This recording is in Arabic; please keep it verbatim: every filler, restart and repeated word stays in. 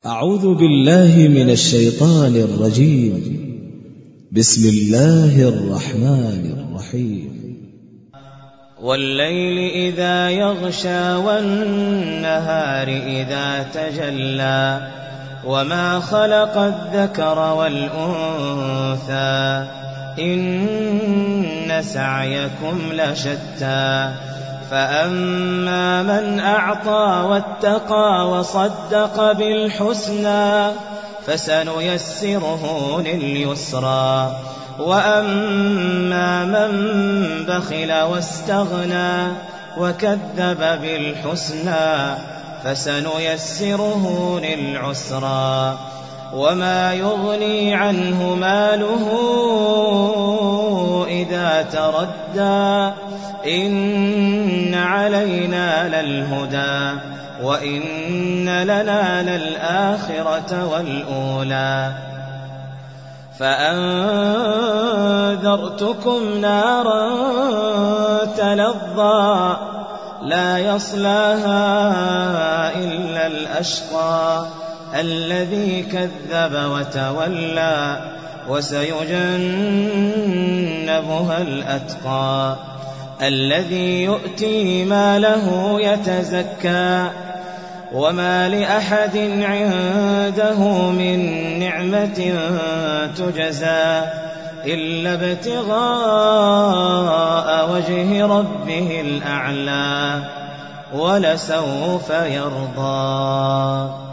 أعوذ بالله من الشيطان الرجيم. بسم الله الرحمن الرحيم. والليل إذا يغشى والنهار إذا تجلى وما خلق الذكر والأنثى إن سعيكم لشتى فأما من أعطى واتقى وصدق بالحسنى فسنيسره لليسرى وأما من بخل واستغنى وكذب بالحسنى فسنيسره للعسرى وما يغني عنه ماله إذا تردى إن علينا للهدى وإن لنا للآخرة والأولى فأنذرتكم نارا تلظى لا يصلاها إلا الأشقى الذي كذب وتولى وسيجنبها الأتقى الذي يؤتي ماله يتزكى وما لأحد عنده من نعمة تجزى إلا ابتغاء وجه ربه الأعلى ولسوف يرضى.